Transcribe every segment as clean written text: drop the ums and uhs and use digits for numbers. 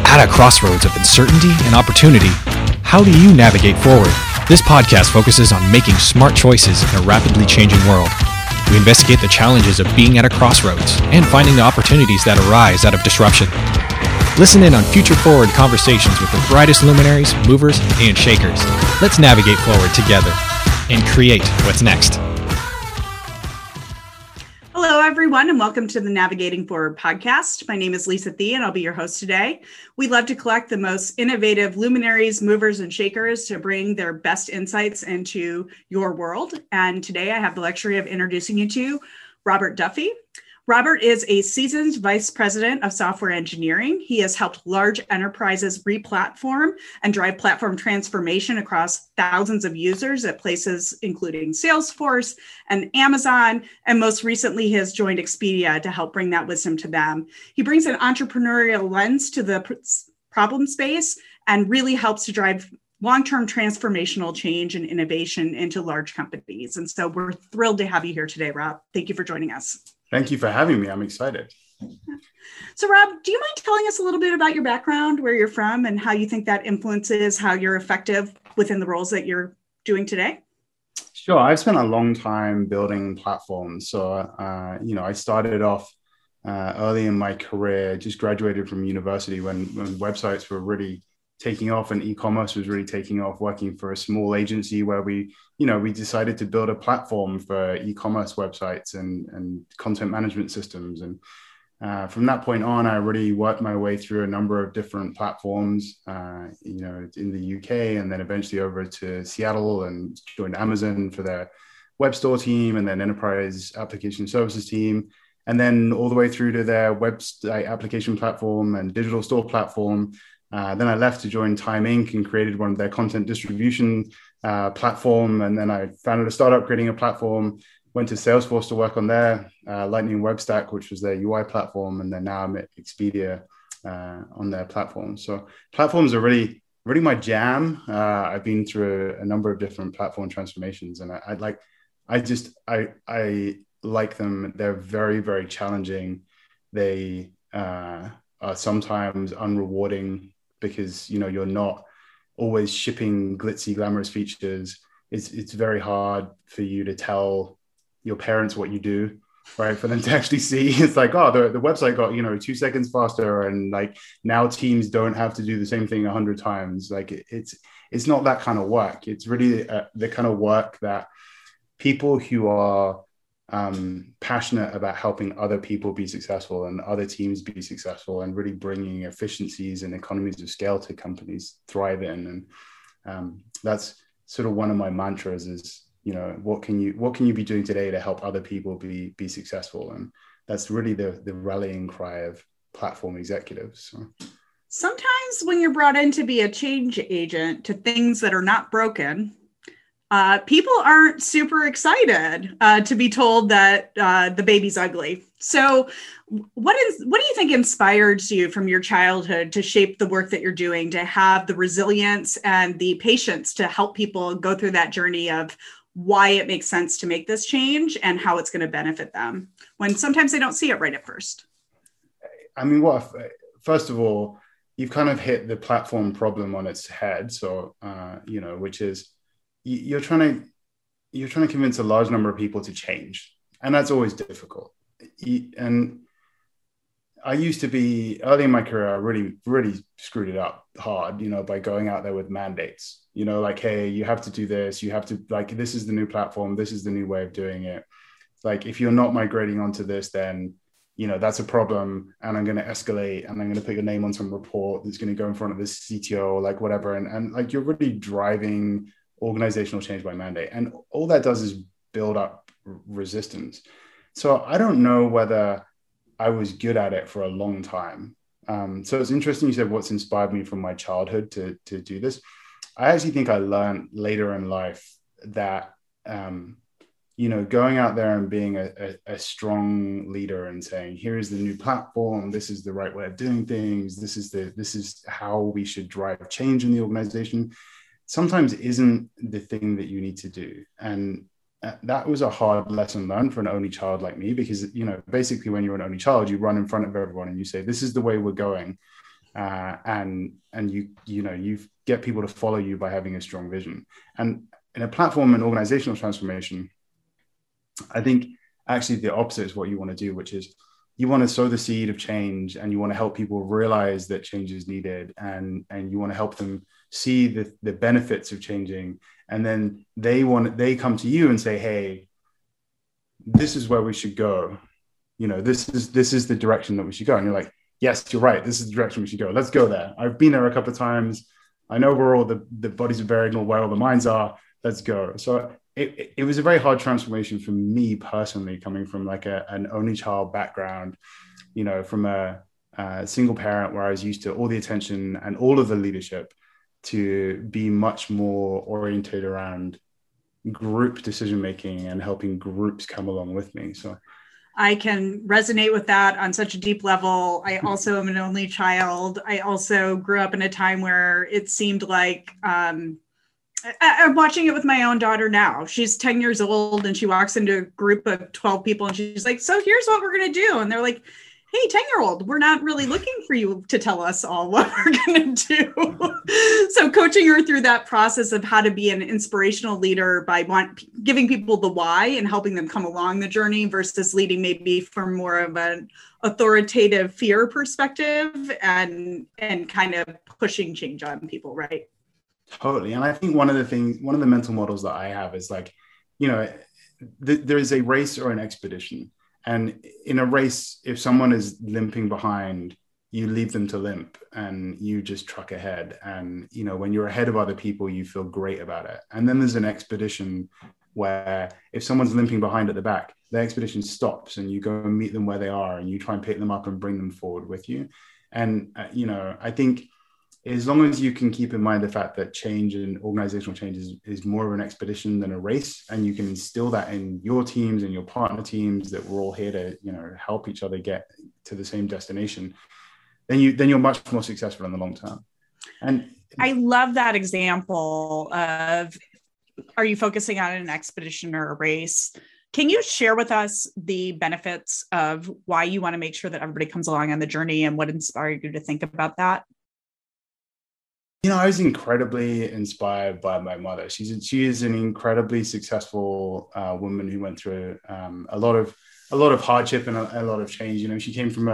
At a crossroads of uncertainty and opportunity, how do you navigate forward? This podcast focuses on making smart choices in a rapidly changing world. We investigate the challenges of being at a crossroads and finding the opportunities that arise out of disruption. Listen in on future-forward conversations with the brightest luminaries, movers, and shakers. Let's navigate forward together and create what's next. Hello, everyone, and welcome to the Navigating Forward podcast. My name is Lisa Thie, and I'll be your host today. We love to collect the most innovative luminaries, movers, and shakers to bring their best insights into your world. And today I have the luxury of introducing you to Robert Duffy. Robert is a seasoned vice president of software engineering. He has helped large enterprises re-platform and drive platform transformation across thousands of users at places including Salesforce and Amazon, and most recently he has joined Expedia to help bring that wisdom to them. He brings an entrepreneurial lens to the problem space and really helps to drive long-term transformational change and innovation into large companies. And so we're thrilled to have you here today, Rob. Thank you for joining us. Thank you for having me. I'm excited. So Rob, do you mind telling us a little bit about your background, where you're from, and how you think that influences how you're effective within the roles that you're doing today? Sure. I've spent a long time building platforms. So, I started off early in my career, just graduated from university when websites were really taking off and e-commerce was really taking off, working for a small agency where we decided to build a platform for e-commerce websites and content management systems. And from that point on, I really worked my way through a number of different platforms, in the UK, and then eventually over to Seattle and joined Amazon for their web store team and then enterprise application services team. And then all the way through to their website application platform and digital store platform. Then I left to join Time Inc. and created one of their content distribution platform. And then I founded a startup creating a platform, went to Salesforce to work on their Lightning Web Stack, which was their UI platform. And then now I'm at Expedia on their platform. So platforms are really my jam. I've been through a number of different platform transformations, and I like them. They're very, very challenging. They are sometimes unrewarding, because you're not always shipping glitzy, glamorous features. It's very hard for you to tell your parents what you do, right? For them to actually see. It's like, oh, the website got 2 seconds faster, and like now teams don't have to do the same thing 100 times. Like it's not that kind of work. It's really the kind of work that people who are passionate about helping other people be successful and other teams be successful and really bringing efficiencies and economies of scale to companies thrive in. And that's sort of one of my mantras is, what can you be doing today to help other people be successful? And that's really the rallying cry of platform executives. So. Sometimes when you're brought in to be a change agent to things that are not broken, people aren't super excited to be told that the baby's ugly. So what do you think inspires you from your childhood to shape the work that you're doing, to have the resilience and the patience to help people go through that journey of why it makes sense to make this change and how it's going to benefit them, when sometimes they don't see it right at first? I mean, first of all, you've kind of hit the platform problem on its head. So, which is, you're trying to convince a large number of people to change, and that's always difficult. And I used to be, early in my career, I really, really screwed it up hard, by going out there with mandates, like, hey, you have to do this, you have to, like, this is the new platform, this is the new way of doing it. Like, if you're not migrating onto this, then that's a problem, and I'm going to escalate, and I'm going to put your name on some report that's going to go in front of the CTO, like whatever. And like, you're really driving organizational change by mandate. And all that does is build up resistance. So I don't know whether I was good at it for a long time. So it's interesting you said what's inspired me from my childhood to do this. I actually think I learned later in life that, going out there and being a strong leader and saying, here is the new platform, this is the right way of doing things, this is how we should drive change in the organization, sometimes isn't the thing that you need to do. And that was a hard lesson learned for an only child like me, because, basically when you're an only child, you run in front of everyone and you say, this is the way we're going. and you get people to follow you by having a strong vision. And in a platform and organizational transformation, I think actually the opposite is what you want to do, which is you want to sow the seed of change, and you want to help people realize that change is needed, and you want to help them see the benefits of changing. And then they come to you and say, hey, this is where we should go. This is the direction that we should go. And you're like, yes, you're right. This is the direction we should go. Let's go there. I've been there a couple of times. I know where all the bodies are buried and where all the minds are. Let's go. So it was a very hard transformation for me personally, coming from like an only child background, from a single parent where I was used to all the attention and all of the leadership, to be much more oriented around group decision-making and helping groups come along with me. So I can resonate with that on such a deep level. I also am an only child. I also grew up in a time where it seemed like, I'm watching it with my own daughter now. She's 10 years old and she walks into a group of 12 people and she's like, so here's what we're going to do. And they're like, hey, 10-year-old, we're not really looking for you to tell us all what we're going to do. So coaching her through that process of how to be an inspirational leader by giving people the why and helping them come along the journey versus leading maybe from more of an authoritative fear perspective and kind of pushing change on people, right? Totally. And I think one of the mental models that I have is like, there is a race or an expedition. And in a race, if someone is limping behind, you leave them to limp and you just truck ahead. And, when you're ahead of other people, you feel great about it. And then there's an expedition where if someone's limping behind at the back, the expedition stops and you go and meet them where they are and you try and pick them up and bring them forward with you. And, I think as long as you can keep in mind the fact that change and organizational change is more of an expedition than a race, and you can instill that in your teams and your partner teams, that we're all here to, help each other get to the same destination, then you're much more successful in the long term. And I love that example of, are you focusing on an expedition or a race? Can you share with us the benefits of why you want to make sure that everybody comes along on the journey and what inspired you to think about that? I was incredibly inspired by my mother. She is an incredibly successful woman who went through a lot of hardship and a lot of change. She came from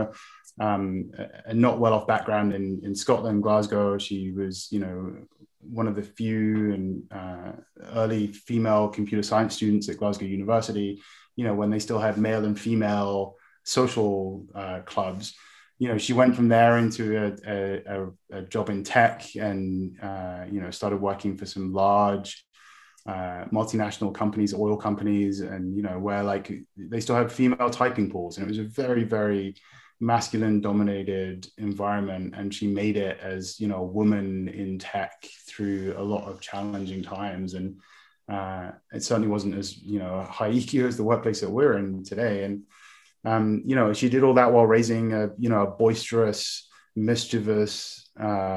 a not well-off background in Scotland, Glasgow. She was, one of the few and early female computer science students at Glasgow University, when they still had male and female social clubs. She went from there into a job in tech and, started working for some large multinational companies, oil companies, and, where like they still have female typing pools. And it was a very, very masculine dominated environment. And she made it as, a woman in tech through a lot of challenging times. And it certainly wasn't as, high EQ as the workplace that we're in today. And she did all that while raising a boisterous, mischievous,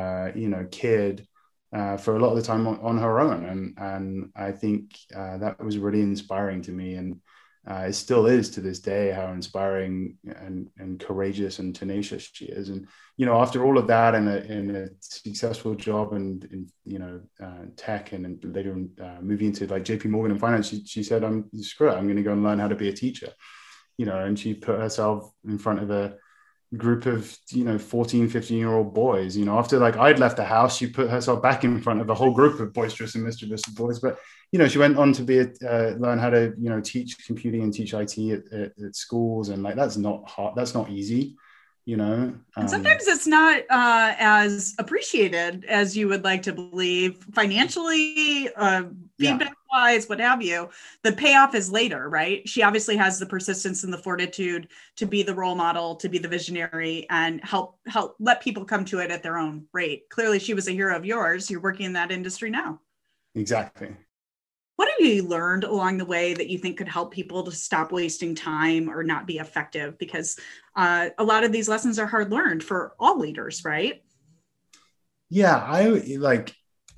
kid for a lot of the time on her own. And I think that was really inspiring to me. And it still is to this day, how inspiring and courageous and tenacious she is. And, after all of that and in a successful job and in, tech and later moving into like JP Morgan and finance, she said, screw it, I'm going to go and learn how to be a teacher. And she put herself in front of a group of, 14, 15-year-old boys. After like I'd left the house, she put herself back in front of a whole group of boisterous and mischievous boys. But, she went on to learn how to, teach computing and teach IT at schools. And like, that's not hard. That's not easy. And sometimes it's not as appreciated as you would like to believe financially, feedback wise, what have you. The payoff is later, right? She obviously has the persistence and the fortitude to be the role model, to be the visionary, and help let people come to it at their own rate. Clearly, she was a hero of yours. You're working in that industry now. Exactly. What have you learned along the way that you think could help people to stop wasting time or not be effective? Because a lot of these lessons are hard learned for all leaders, right? Yeah, I like,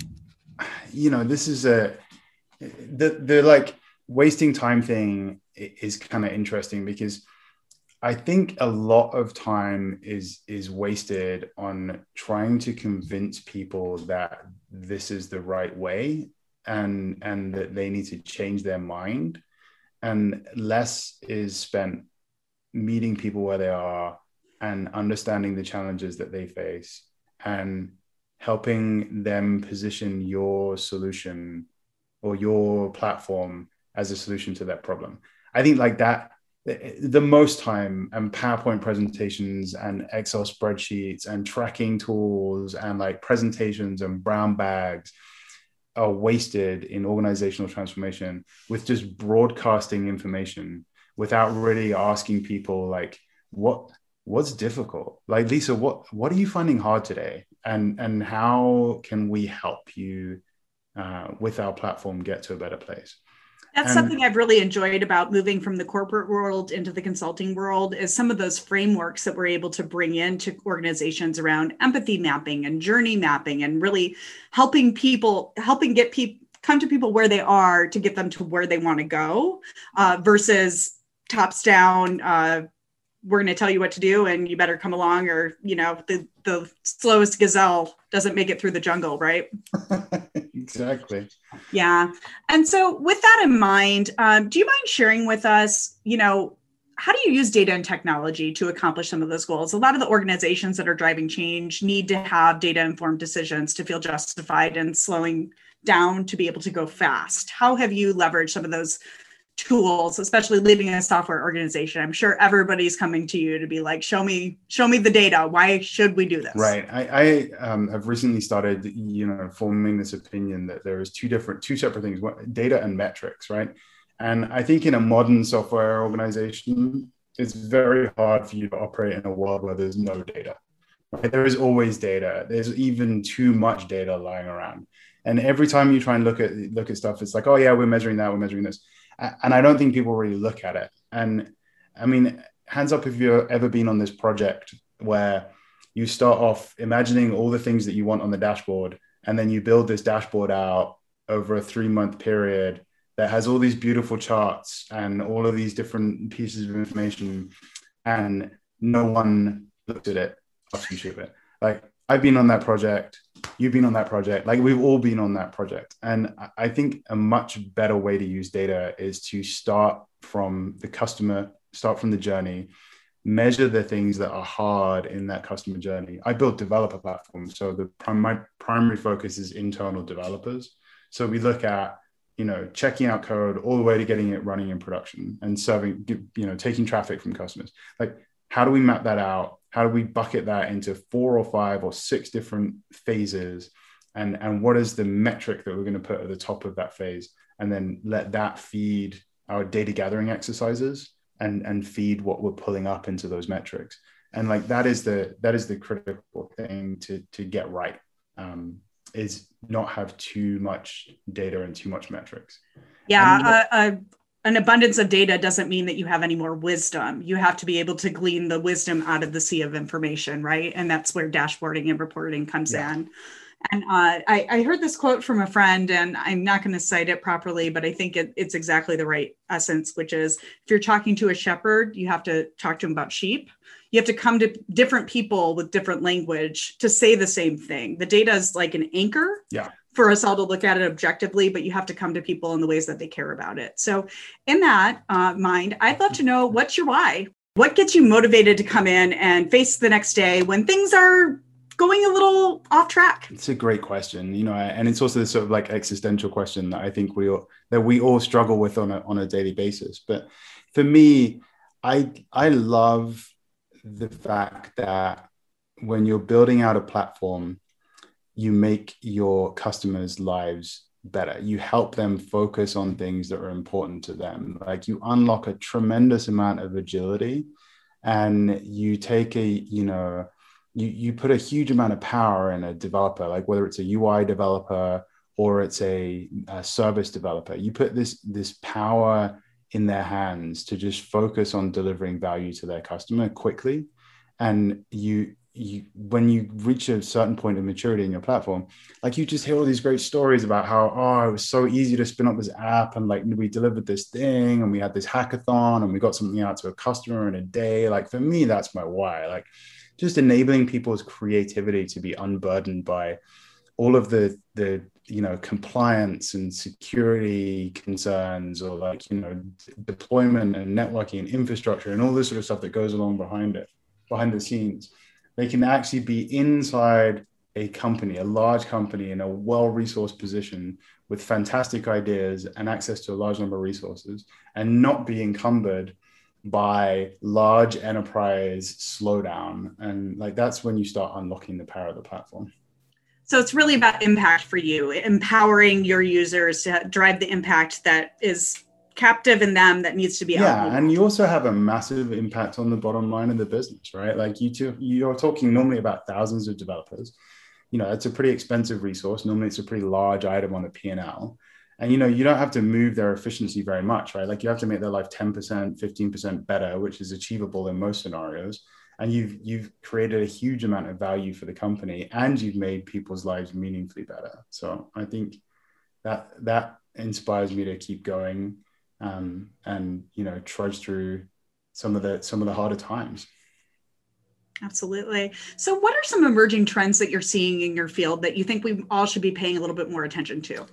this is the like wasting time thing is kind of interesting because I think a lot of time is wasted on trying to convince people that this is the right way, and that they need to change their mind, and less is spent meeting people where they are and understanding the challenges that they face and helping them position your solution or your platform as a solution to that problem. I think like that, the most time and PowerPoint presentations and Excel spreadsheets and tracking tools and like presentations and brown bags are wasted in organizational transformation with just broadcasting information without really asking people like, what's difficult? Like, Lisa, what are you finding hard today? And how can we help you with our platform get to a better place? That's something I've really enjoyed about moving from the corporate world into the consulting world is some of those frameworks that we're able to bring into organizations around empathy mapping and journey mapping and really helping get people come to people where they are to get them to where they want to go versus tops down. We're going to tell you what to do and you better come along, or, the slowest gazelle doesn't make it through the jungle, right? Exactly. Yeah. And so with that in mind, do you mind sharing with us, how do you use data and technology to accomplish some of those goals? A lot of the organizations that are driving change need to have data-informed decisions to feel justified and slowing down to be able to go fast. How have you leveraged some of those tools, especially leading a software organization? I'm sure everybody's coming to you to be like, show me the data. Why should we do this? Right. I have recently started, forming this opinion that there is two separate things, data and metrics, right? And I think in a modern software organization, it's very hard for you to operate in a world where there's no data. Right? There is always data. There's even too much data lying around. And every time you try and look at stuff, it's like, oh yeah, we're measuring that, we're measuring this. And I don't think people really look at it. And I mean, hands up if you've ever been on this project where you start off imagining all the things that you want on the dashboard, and then you build this dashboard out over a 3-month period that has all these beautiful charts and all of these different pieces of information, and no one looked at it after you ship it. Like, I've been on that project. You've been on that project. Like, we've all been on that project. And I think a much better way to use data is to start from the customer, start from the journey, measure the things that are hard in that customer journey. I build developer platforms. So my primary focus is internal developers. So we look at, checking out code all the way to getting it running in production and serving, taking traffic from customers. Like, how do we map that out? How do we bucket that into 4 or 5 or 6 different phases? And what is the metric that we're going to put at the top of that phase? And then let that feed our data gathering exercises and feed what we're pulling up into those metrics. And like, that is the critical thing to get right, is not have too much data and too much metrics. Yeah. An abundance of data doesn't mean that you have any more wisdom. You have to be able to glean the wisdom out of the sea of information, right? And that's where dashboarding and reporting comes in. And I heard this quote from a friend, and I'm not going to cite it properly, but I think it's exactly the right essence, which is, if you're talking to a shepherd, you have to talk to him about sheep. You have to come to different people with different language to say the same thing. The data is like an anchor. Yeah. For us all to look at it objectively, but you have to come to people in the ways that they care about it. So in that mind, I'd love to know, what's your why? What gets you motivated to come in and face the next day when things are going a little off track? It's a great question, and it's also this sort of like existential question that I think we all struggle with on a daily basis. But for me, I love the fact that when you're building out a platform, you make your customers' lives better. You help them focus on things that are important to them. Like, you unlock a tremendous amount of agility, and you take you put a huge amount of power in a developer, like whether it's a UI developer or it's a service developer. You put this power in their hands to just focus on delivering value to their customer quickly. And you when you reach a certain point of maturity in your platform, like you just hear all these great stories about how, oh, it was so easy to spin up this app, and like we delivered this thing and we had this hackathon and we got something out to a customer in a day. Like for me, that's my why. Like just enabling people's creativity to be unburdened by all of the compliance and security concerns, or like, deployment and networking and infrastructure and all this sort of stuff that goes along behind the scenes. They can actually be inside a company, a large company in a well-resourced position with fantastic ideas and access to a large number of resources, and not be encumbered by large enterprise slowdown. And like, that's when you start unlocking the power of the platform. So it's really about impact for you, empowering your users to drive the impact that is captive in them, that needs to be out. And you also have a massive impact on the bottom line of the business, right? Like you're talking normally about thousands of developers. It's a pretty expensive resource. Normally it's a pretty large item on the P&L. And, you don't have to move their efficiency very much, right? Like you have to make their life 10%, 15% better, which is achievable in most scenarios. And you've created a huge amount of value for the company, and you've made people's lives meaningfully better. So I think that inspires me to keep going, and trudge through some of the harder times. Absolutely. So what are some emerging trends that you're seeing in your field that you think we all should be paying a little bit more attention to?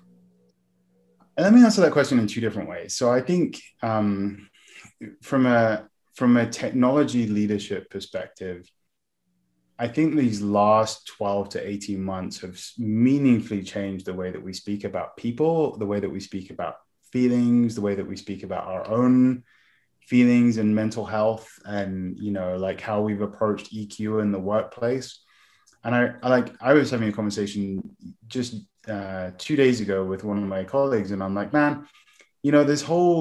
Let me answer that question in two different ways. So I think from a technology leadership perspective, I think these last 12 to 18 months have meaningfully changed the way that we speak about people, the way that we speak about feelings, the way that we speak about our own feelings and mental health, and, like how we've approached EQ in the workplace. And I was having a conversation just 2 days ago with one of my colleagues, and I'm like, man, this whole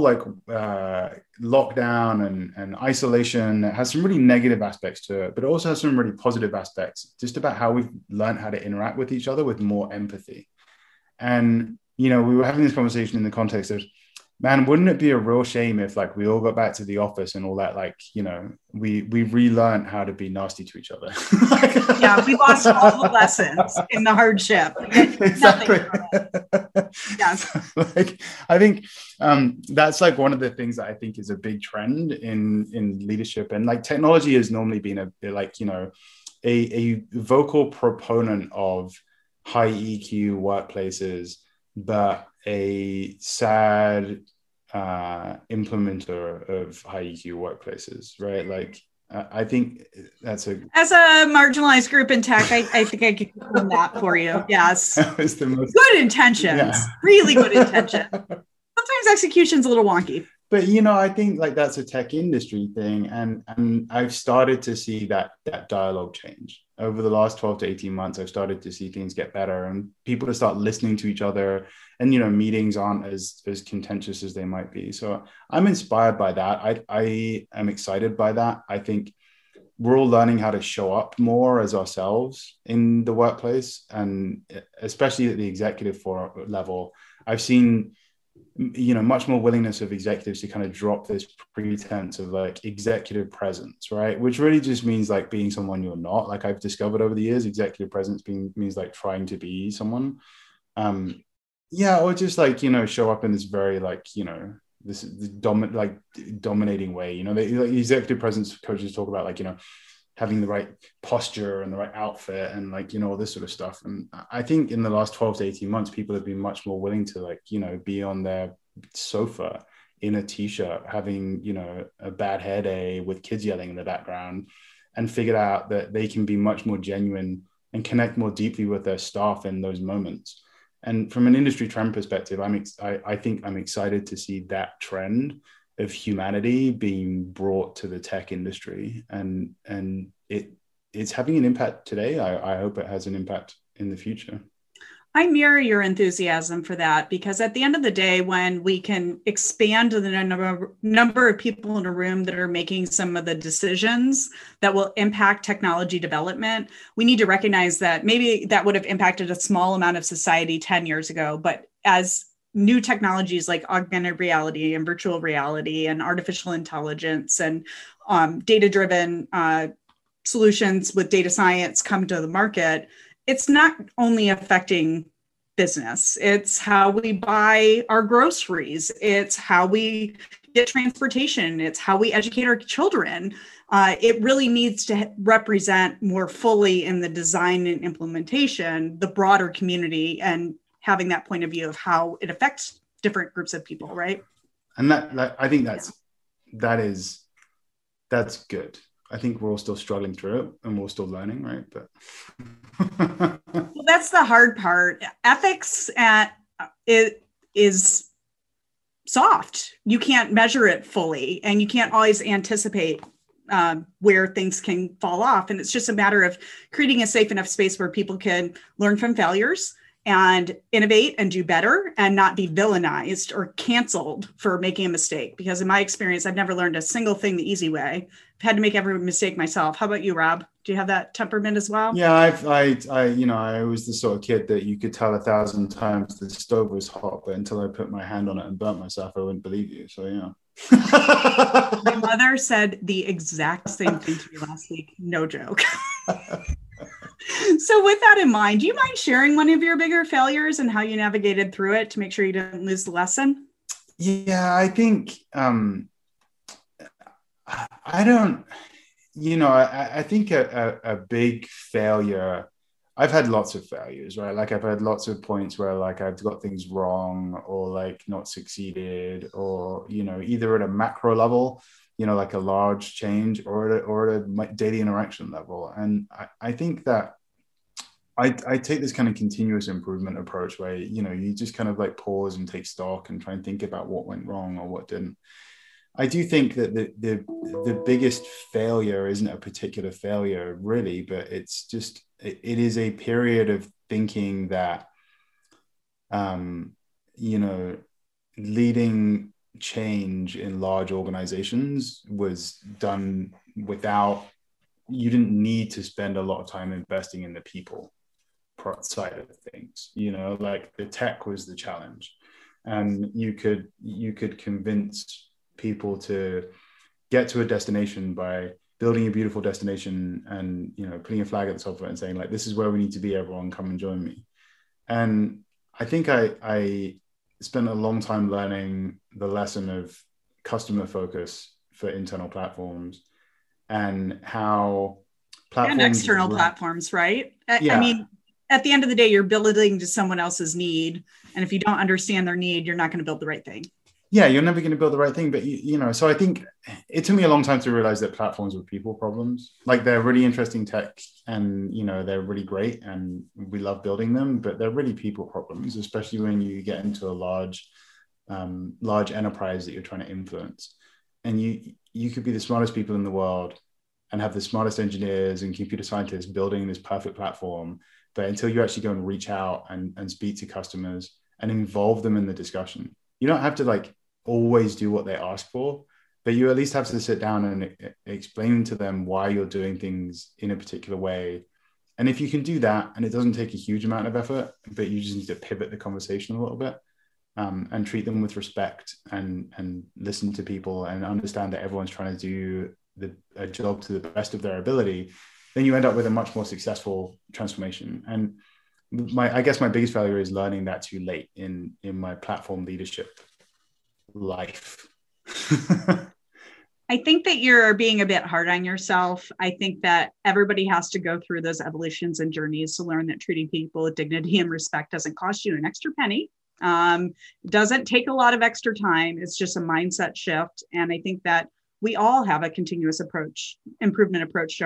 lockdown and isolation has some really negative aspects to it, but it also has some really positive aspects, just about how we've learned how to interact with each other with more empathy. And, we were having this conversation in the context of, man, wouldn't it be a real shame if like we all got back to the office and all that, like, we relearned how to be nasty to each other. Yeah, we lost all the lessons in the hardship. Exactly. Yeah. Like, I think that's like one of the things that I think is a big trend in leadership. And like technology has normally been a vocal proponent of high EQ workplaces, but a sad implementer of high EQ workplaces, right? Like, I think as a marginalized group in tech, I think I could confirm that for you. Yes. That was the most good intentions, really good intention. Sometimes execution's a little wonky. But, I think like that's a tech industry thing. And I've started to see that dialogue change. Over the last 12 to 18 months, I've started to see things get better and people to start listening to each other, and, meetings aren't as contentious as they might be. So I'm inspired by that. I am excited by that. I think we're all learning how to show up more as ourselves in the workplace, and especially at the executive level. I've seen much more willingness of executives to kind of drop this pretense of like executive presence, right? Which really just means like being someone you're not. Like I've discovered over the years, executive presence means like trying to be someone. Or just like, show up in this very like, this dominating way. The executive presence coaches talk about like, having the right posture and the right outfit and like, all this sort of stuff. And I think in the last 12 to 18 months, people have been much more willing to like, be on their sofa in a t-shirt, having, a bad hair day with kids yelling in the background, and figured out that they can be much more genuine and connect more deeply with their staff in those moments. And from an industry trend perspective, I think I'm excited to see that trend of humanity being brought to the tech industry, and it's having an impact today. I hope it has an impact in the future. I mirror your enthusiasm for that, because at the end of the day, when we can expand the number of people in a room that are making some of the decisions that will impact technology development, we need to recognize that maybe that would have impacted a small amount of society 10 years ago, but as new technologies like augmented reality and virtual reality and artificial intelligence and data-driven solutions with data science come to the market, it's not only affecting business, it's how we buy our groceries, it's how we get transportation, it's how we educate our children. It really needs to represent more fully in the design and implementation the broader community, and having that point of view of how it affects different groups of people, right? And that I think that's good. I think we're all still struggling through it, and we're still learning, right? But well, that's the hard part. Ethics it is soft. You can't measure it fully, and you can't always anticipate where things can fall off. And it's just a matter of creating a safe enough space where people can learn from failures and innovate and do better, and not be villainized or canceled for making a mistake. Because in my experience, I've never learned a single thing the easy way. I've had to make every mistake myself. How about you, Rob? Do you have that temperament as well? Yeah, I was the sort of kid that you could tell 1,000 times the stove was hot, but until I put my hand on it and burnt myself, I wouldn't believe you. So yeah. My mother said the exact same thing to me last week. No joke. So with that in mind, do you mind sharing one of your bigger failures and how you navigated through it to make sure you didn't lose the lesson? Yeah, I think I don't, I think a big failure, I've had lots of failures, right? Like I've had lots of points where like I've got things wrong or like not succeeded, or, either at a macro level, like a large change, or at a daily interaction level. And I think that I take this kind of continuous improvement approach where, you just kind of like pause and take stock and try and think about what went wrong or what didn't. I do think that the biggest failure isn't a particular failure really, but it's just, it is a period of thinking that, leading change in large organizations was done without, you didn't need to spend a lot of time investing in the people side of things, like the tech was the challenge, and you could convince people to get to a destination by building a beautiful destination and putting a flag at the top of it and saying like, this is where we need to be, everyone come and join me. And I think I spent a long time learning the lesson of customer focus for internal platforms, and how platforms and external platforms, right? Yeah. I mean, at the end of the day, you're building to someone else's need. And if you don't understand their need, you're not going to build the right thing. Yeah, you're never going to build the right thing. But, so I think it took me a long time to realize that platforms were people problems. Like they're really interesting tech and, they're really great and we love building them, but they're really people problems, especially when you get into a large enterprise that you're trying to influence. And you could be the smartest people in the world and have the smartest engineers and computer scientists building this perfect platform. But until you actually go and reach out and speak to customers and involve them in the discussion, you don't have to like always do what they ask for, but you at least have to sit down and explain to them why you're doing things in a particular way. And if you can do that, and it doesn't take a huge amount of effort, but you just need to pivot the conversation a little bit, and treat them with respect and listen to people and understand that everyone's trying to do a job to the best of their ability, then you end up with a much more successful transformation. And I guess my biggest failure is learning that too late in my platform leadership life. I think that you're being a bit hard on yourself. I think that everybody has to go through those evolutions and journeys to learn that treating people with dignity and respect doesn't cost you an extra penny. Doesn't take a lot of extra time. It's just a mindset shift. And I think that we all have a continuous improvement approach to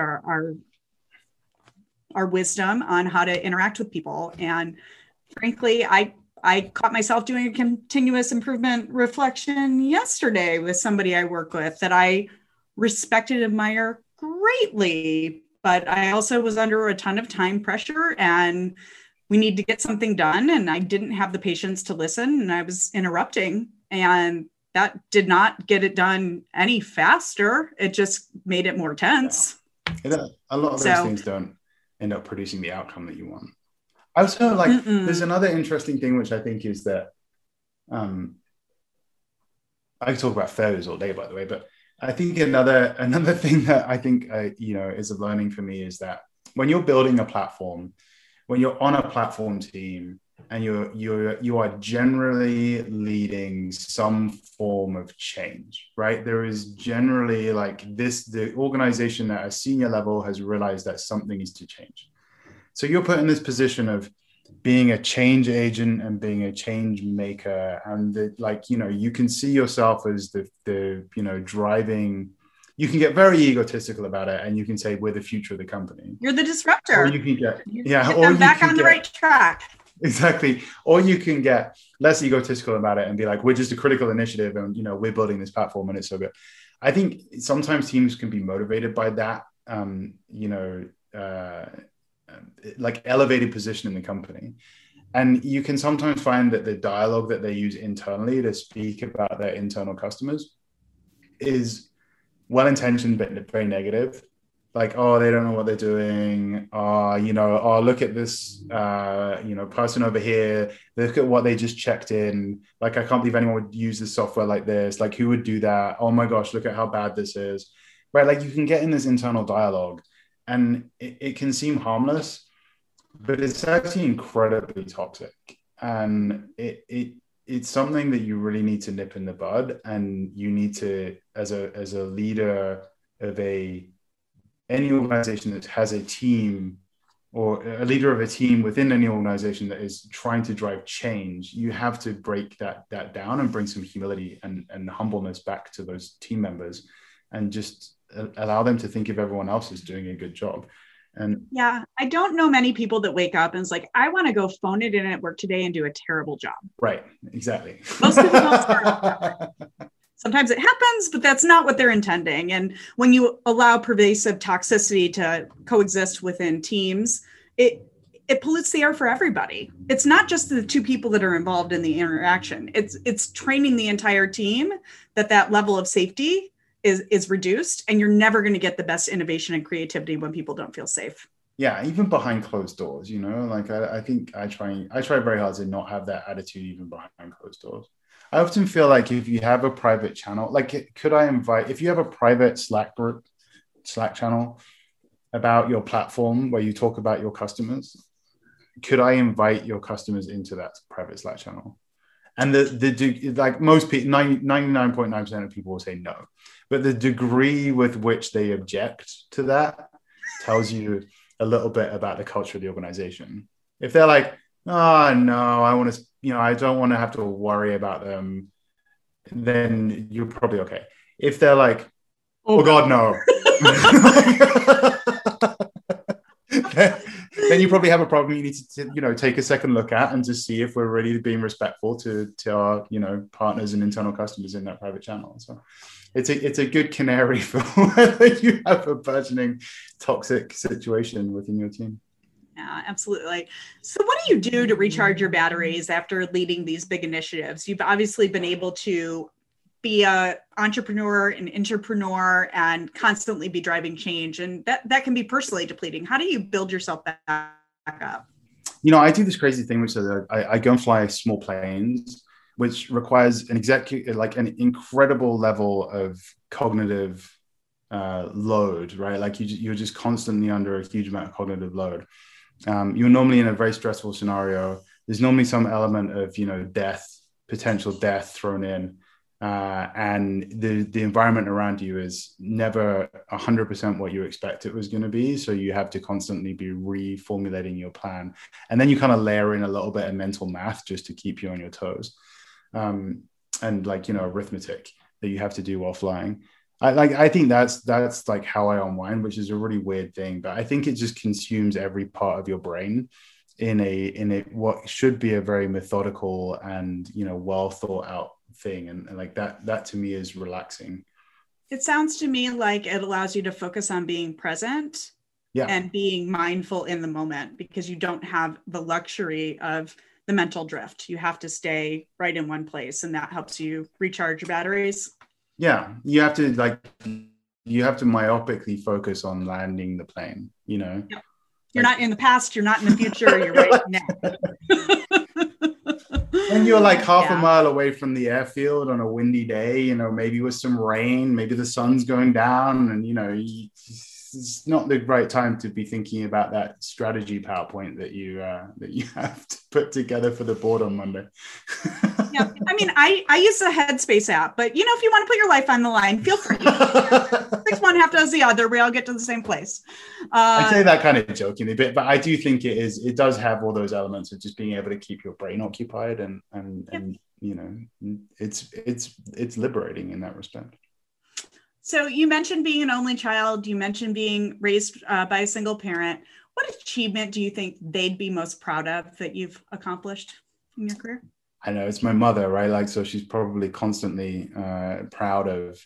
our wisdom on how to interact with people. And frankly, I caught myself doing a continuous improvement reflection yesterday with somebody I work with that I respect and admire greatly, but I also was under a ton of time pressure and we need to get something done. And I didn't have the patience to listen and I was interrupting, and that did not get it done any faster. It just made it more tense. Yeah. A lot of those things don't end up producing the outcome that you want. I also like, there's another interesting thing, which I think is that, I could talk about failures all day, by the way, but I think another thing that I think is a learning for me is that when you're building a platform, when you're on a platform team, and you are generally leading some form of change, right? There is generally the organization at a senior level has realized that something needs to change. So you're put in this position of being a change agent and being a change maker, and you can see yourself as the driving. You can get very egotistical about it, and you can say we're the future of the company. You're the disruptor. Or you can get them back on the right track. Exactly. Or you can get less egotistical about it and be like, we're just a critical initiative, and we're building this platform and it's so good. I think sometimes teams can be motivated by that, elevated position in the company. And you can sometimes find that the dialogue that they use internally to speak about their internal customers is well-intentioned, but very negative. Like, oh, they don't know what they're doing. Oh, look at this, person over here. Look at what they just checked in. Like, I can't believe anyone would use this software like this. Like, who would do that? Oh my gosh, look at how bad this is. Right? Like, you can get in this internal dialogue, and it can seem harmless, but it's actually incredibly toxic. And it's something that you really need to nip in the bud, and you need to, as a leader of any organization that has a team, or a leader of a team within any organization that is trying to drive change, you have to break that down and bring some humility and humbleness back to those team members, and just allow them to think of everyone else as doing a good job. And yeah, I don't know many people that wake up and it's like, I want to go phone it in at work today and do a terrible job. Right, exactly. Most people don't start. Sometimes it happens, but that's not what they're intending. And when you allow pervasive toxicity to coexist within teams, it pollutes the air for everybody. It's not just the two people that are involved in the interaction. It's training the entire team that level of safety is reduced, and you're never going to get the best innovation and creativity when people don't feel safe. Yeah, even behind closed doors, I think I try very hard to not have that attitude even behind closed doors. I often feel like if you have a private channel, if you have a private Slack channel about your platform where you talk about your customers, could I invite your customers into that private Slack channel? And most people, 99.9% of people will say no, but the degree with which they object to that tells you a little bit about the culture of the organization. If they're like, oh no, I don't want to have to worry about them, then you're probably okay. If they're like, oh God, no, then you probably have a problem you need to take a second look at, and to see if we're really being respectful to our partners and internal customers in that private channel. So it's a good canary for whether you have a burgeoning toxic situation within your team. Yeah, absolutely. So what do you do to recharge your batteries after leading these big initiatives? You've obviously been able to be an entrepreneur, an intrapreneur, and constantly be driving change. And that can be personally depleting. How do you build yourself back up? I do this crazy thing, which is I go and fly small planes, which requires an incredible level of cognitive load, right? Like you're just constantly under a huge amount of cognitive load. You're normally in a very stressful scenario. There's normally some element of, potential death thrown in. And the environment around you is never 100% what you expect it was going to be. So you have to constantly be reformulating your plan. And then you kind of layer in a little bit of mental math just to keep you on your toes. And arithmetic that you have to do while flying. I think that's like how I unwind, which is a really weird thing, but I think it just consumes every part of your brain in a what should be a very methodical and well thought out thing, and like that to me is relaxing. It sounds to me like it allows you to focus on being present, and being mindful in the moment, because you don't have the luxury of the mental drift. You have to stay right in one place, and that helps you recharge your batteries. Yeah, you have to myopically focus on landing the plane, Yep. You're not in the past, you're not in the future, you're right now. When you're like half a mile away from the airfield on a windy day, maybe with some rain, maybe the sun's going down, and it's not the right time to be thinking about that strategy PowerPoint that you have to put together for the board on Monday. Yeah, I mean, I use the Headspace app, but if you want to put your life on the line, feel free. 6 1, half does the other. We all get to the same place. I say that kind of jokingly, but I do think it does have all those elements of just being able to keep your brain occupied, and it's liberating in that respect. So you mentioned being an only child. You mentioned being raised by a single parent. What achievement do you think they'd be most proud of that you've accomplished in your career? I know it's my mother, right? Like, so she's probably constantly proud of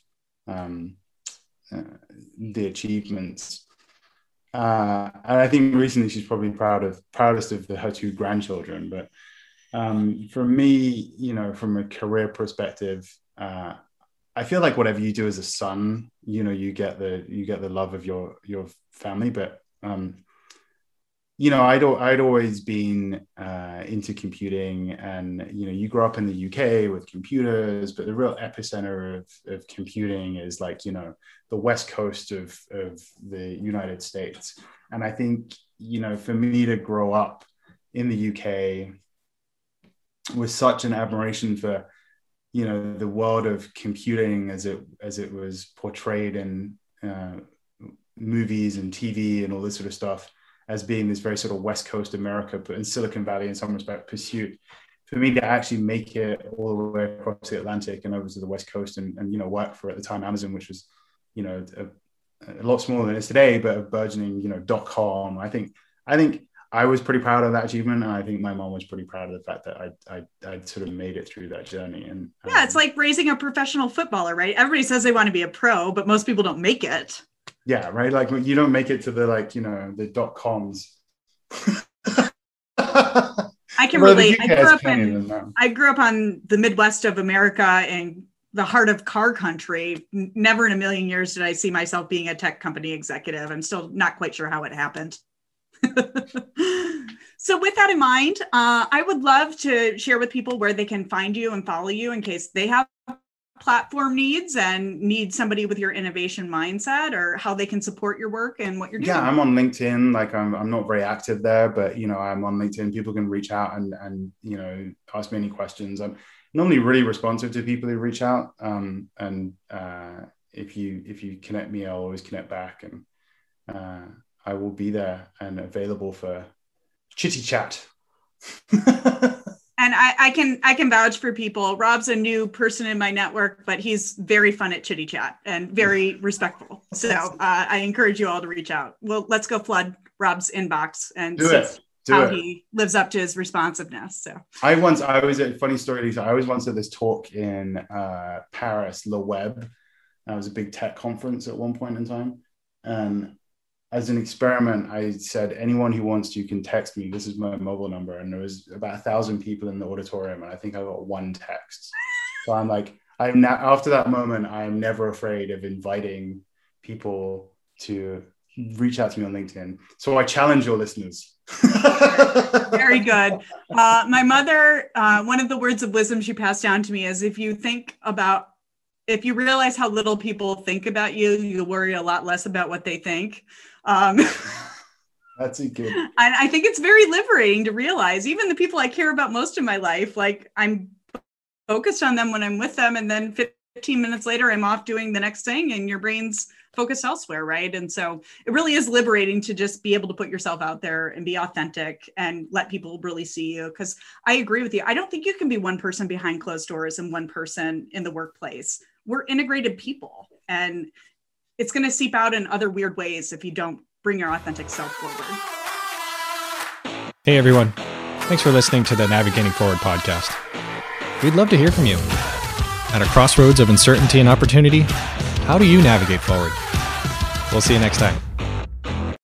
the achievements. And I think recently she's probably proudest of her 2 grandchildren. But for me, from a career perspective, I feel like whatever you do as a son, you get the love of your family. But I'd always been into computing, and you grow up in the UK with computers, but the real epicenter of computing is like the West Coast of the United States. And I think for me to grow up in the UK with such an admiration for the world of computing as it was portrayed in movies and TV and all this sort of stuff, as being this very sort of West Coast America, but in Silicon Valley in some respect pursuit, for me to actually make it all the way across the Atlantic and over to the West Coast and work for, at the time, Amazon, which was a lot smaller than it is today, but a burgeoning .com. I think I was pretty proud of that achievement, and I think my mom was pretty proud of the fact that I'd sort of made it through that journey. And yeah, it's like raising a professional footballer, right? Everybody says they want to be a pro, but most people don't make it. Yeah, right. Like, you don't make it to the the .coms. I can relate. I grew up on the Midwest of America and the heart of car country. Never in a million years did I see myself being a tech company executive. I'm still not quite sure how it happened. So with that in mind, I would love to share with people where they can find you and follow you in case they have platform needs and need somebody with your innovation mindset, or how they can support your work and what you're doing. Yeah, I'm on LinkedIn. Like, I'm not very active there, but I'm on LinkedIn. People can reach out and ask me any questions. I'm normally really responsive to people who reach out. And if you connect me, I'll always connect back, and I will be there and available for chitty chat. And I can vouch for people. Rob's a new person in my network, but he's very fun at chitty chat and very respectful. So I encourage you all to reach out. Well, let's go flood Rob's inbox and see how he lives up to his responsiveness. So I was a funny story, Lisa. I was once at this talk in Paris, Le Web. That was a big tech conference at one point in time. And as an experiment, I said, anyone who wants to can text me. This is my mobile number. And there was about 1,000 people in the auditorium, and I think I got one text. So I'm like, after that moment, I'm never afraid of inviting people to reach out to me on LinkedIn. So I challenge your listeners. Very good. My mother, one of the words of wisdom she passed down to me is, if you realize how little people think about you, you'll worry a lot less about what they think. That's a good. And I think it's very liberating to realize even the people I care about most in my life, like, I'm focused on them when I'm with them, and then 15 minutes later, I'm off doing the next thing, and your brain's focused elsewhere, right? And so it really is liberating to just be able to put yourself out there and be authentic and let people really see you. Because I agree with you. I don't think you can be one person behind closed doors and one person in the workplace. We're integrated people, and it's going to seep out in other weird ways if you don't bring your authentic self forward. Hey, everyone. Thanks for listening to the Navigating Forward podcast. We'd love to hear from you. At a crossroads of uncertainty and opportunity, how do you navigate forward? We'll see you next time.